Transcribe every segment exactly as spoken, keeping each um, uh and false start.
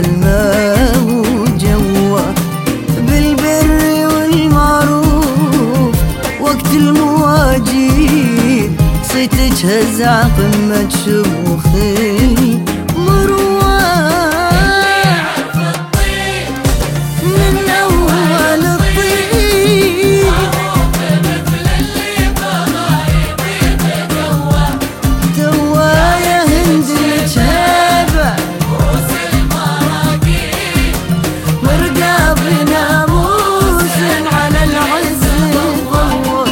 علمه وجوه، بالبر والمعروف وقت المواجيب صيتك هزع قمة شموخ المروة. من أول الطيب توا يا هند لك هبة ورقاب ناموس على العز ضوى.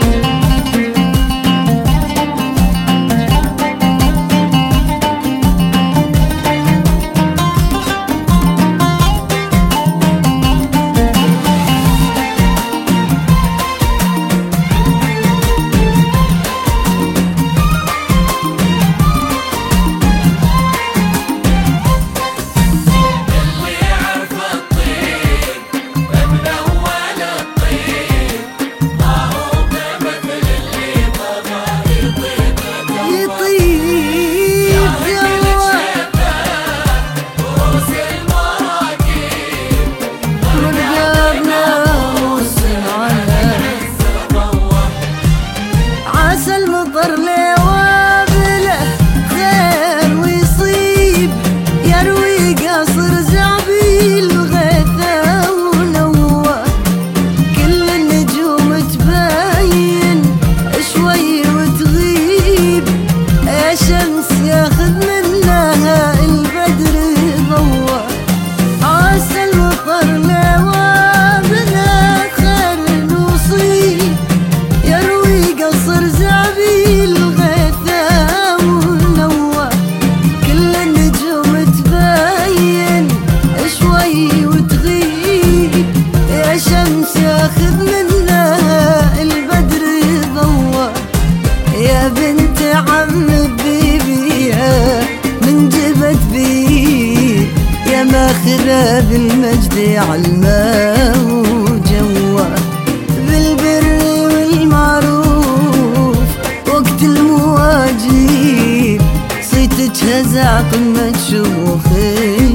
يا بنت عم بيبيها من جبت بي يا ماخذة بالمجد علمه وجوه، بالبر والمعروف وقت المواجيب صيتك هزع قمة شموخي.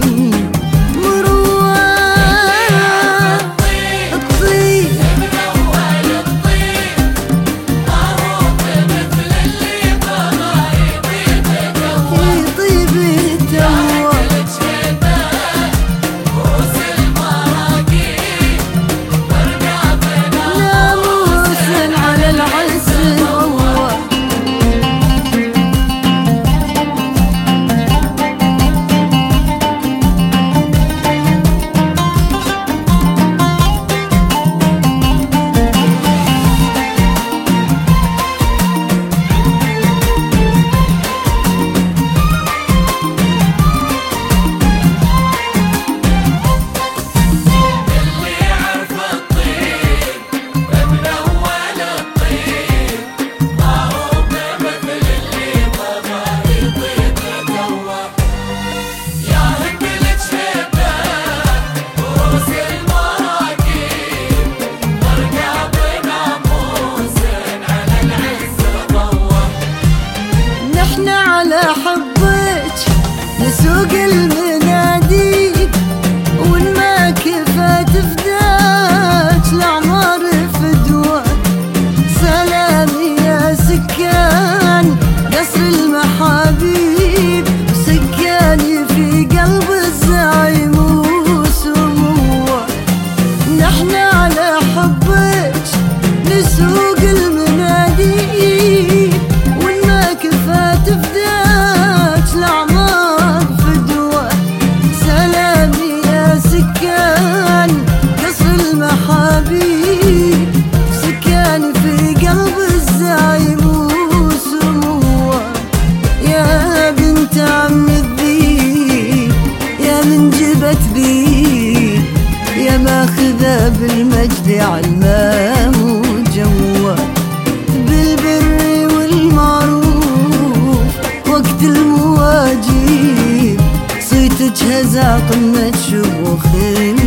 على حبك نسوق المناديل وإن ما كفت فداك الأعمار فدوة. سلامي يا سكان قصر المحابيب وسكاني في قلب الزعيم وسموه. نحن على حبك نسوق المناديل وإن ما كفت فداك يا ماخذة بالمجد علمه وجوه، بالبر والمعروف وقت المواجيب صيتك هزع قمة شموخ.